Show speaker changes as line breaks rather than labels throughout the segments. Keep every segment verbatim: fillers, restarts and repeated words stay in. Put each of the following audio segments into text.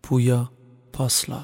پویا پاسلار.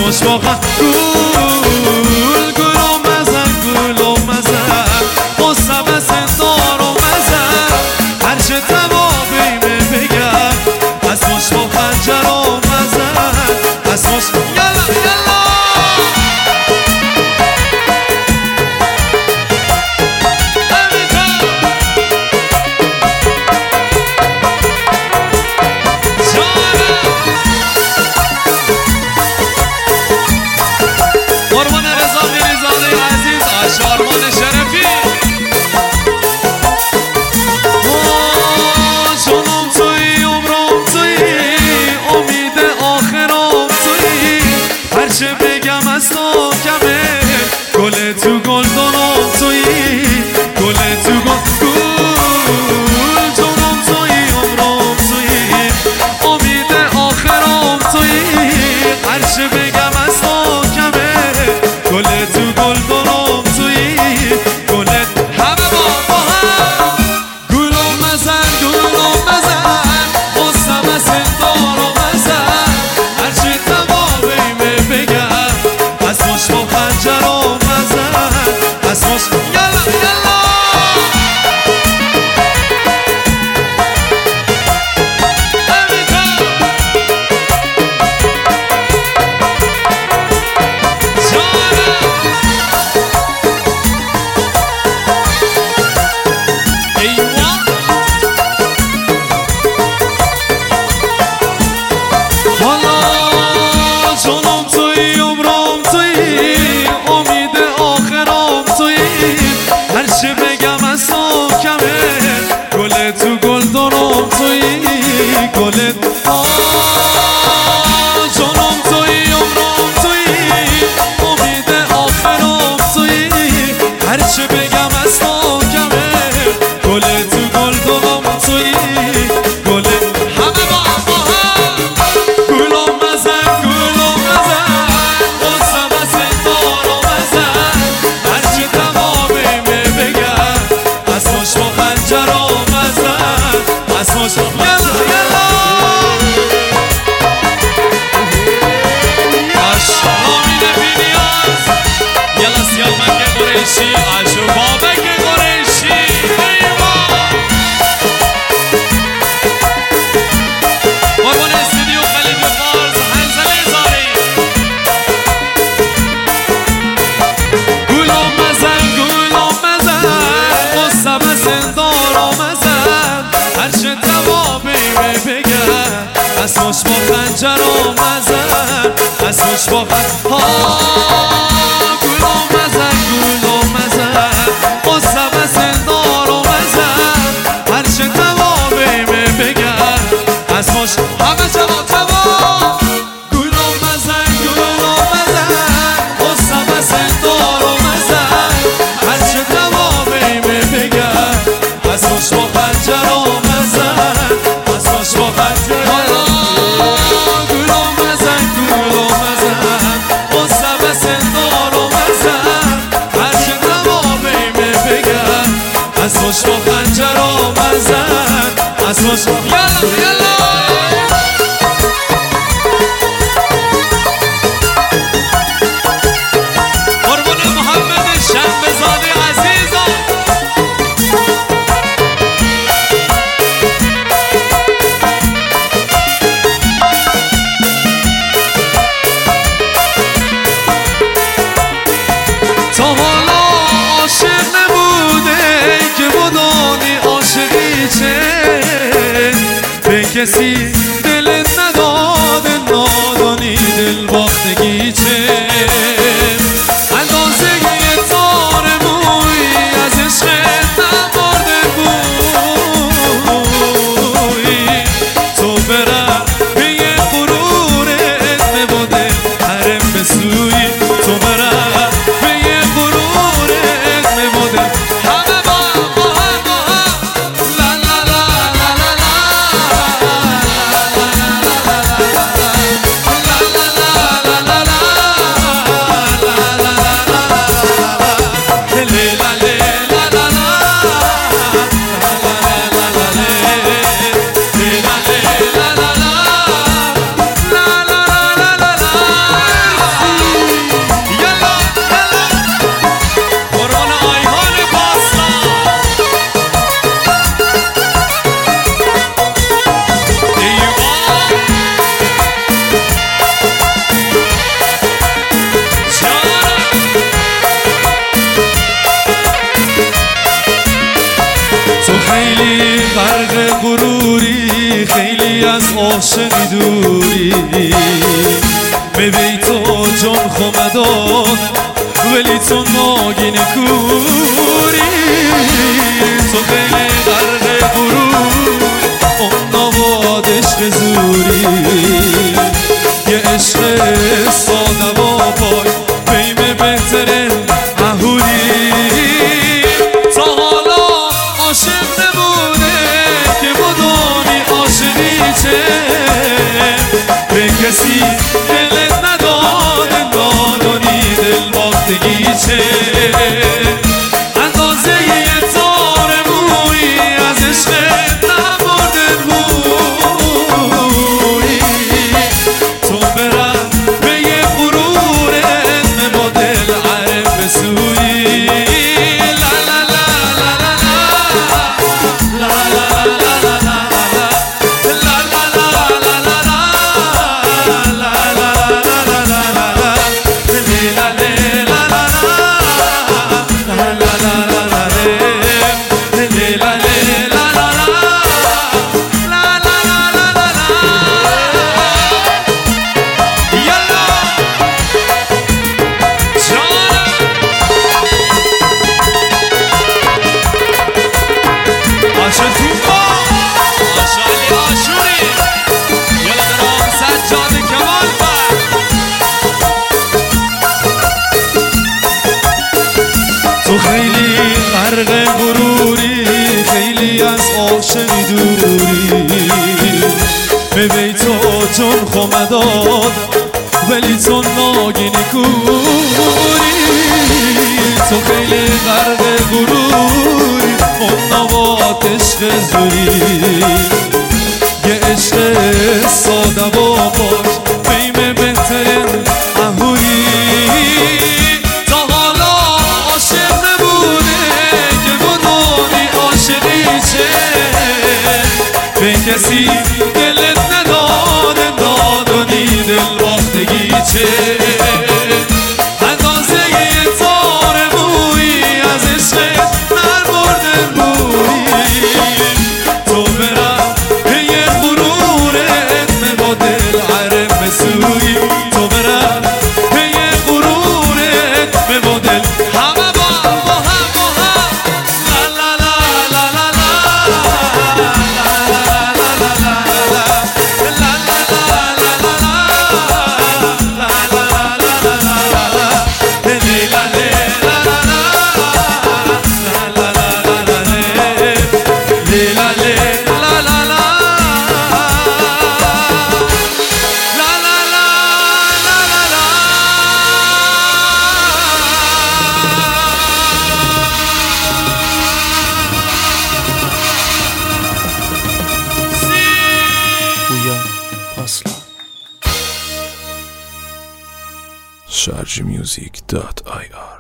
خوش واقعا گل گلو مزن گلو مزن قصه بسن دارو مزن هرچه توابیمه بگم از خوش با پنجرو مزن از خوش یلا یلا
شارمان شرفی
جانم توی عمرم توی امید آخرم توی هرچه بگم از تو کمه گل تو گلدانم توی گل تو گل جانم توی عمرم توی امید آخرم توی هرچه بگم از تو کمه گل تو گلدانم هرچه بگم از تو کمه گل تو گلدانم توی گل جانم توی عمرم توی امید آخرم توی هرچه بگم از تو کمه گل تو گلدانم توی گل همه با با هم گلم مزن گلم مزن قصه بسن دارم مزن هرچه توابیمه بگم از خوش با پنجرم مزن از خوش یلا یلا باش رامین بینیاز یلا سیال مکه قریشی آشو بابک قریشی قربان استودیو خلیج فارس حنزله زاری گلم مزن گلم مزن قصه بسن دارم مزن هرچه توابیمه بگم از خوش با پنجرم مزن از خوش با گلم مزن گلم مزن قصه بسن دارم مزن هرچه توابیمه بگم از خوش همه جواب جواب گلم مزن گلم مزن قصه بسن دارم مزن هرچه توابیمه بگم از خوش با پنجرم مزن از خوش با پنجرم گلم مزن گلم مزن قصه بسن دارم مزن هرچه توابیمه بگم از خوش با پنجرم مزن از خوش یلا یلا قربان محمد شنبه زاده عزیزم تا حالا عاشق نبوده که بدانی عاشقی چه به کسی دلت نداده نادانی دل باختگی چه اندازه یه تار موی از عشقت نبرده بوی تو برم به یه غرورت نبوده حرم به سوی تو برم به یه غرورت نبوده همه با با هم با هم لا لا لا لا لا لا عاشقی دوری ببی تو جان خمدان ولی تو ناگین کوری تو خیلی غرق غرور اون نواد عشق زوری یه عشق ساده و پای بیم بهتره اهوری تا حالا عاشق نبوده که بدونی عاشقی چه به کسی دلت نداده ندانی دل باختگی چه اندازه یه تار مویی از عشقت نبرده بویی تو برم به یه غرورت با دل عرب بسویی لا لا لا لا لا لا لا لا تو خیلی غرق غروری خیلی از عاشقی دوری ببی تو جان خمدان ولی تو ناگین کوری تو خیلی غرق غروری اون نواد عشق زوری یه عشق ساده و باش بیم بهترین اهوری تا حالا عاشق نبوده که بدونی عاشقی چه به کسی دلت نداده ندانی دل باختگی چه اندازه یه تار مویی از عشقت نبرده بویی تو برم به یه غرورت با دل عرب بسویی تو برم به یه غرورت با دل همه با با هم با هم لا لا لا لا لا
Sharjah Music dot I R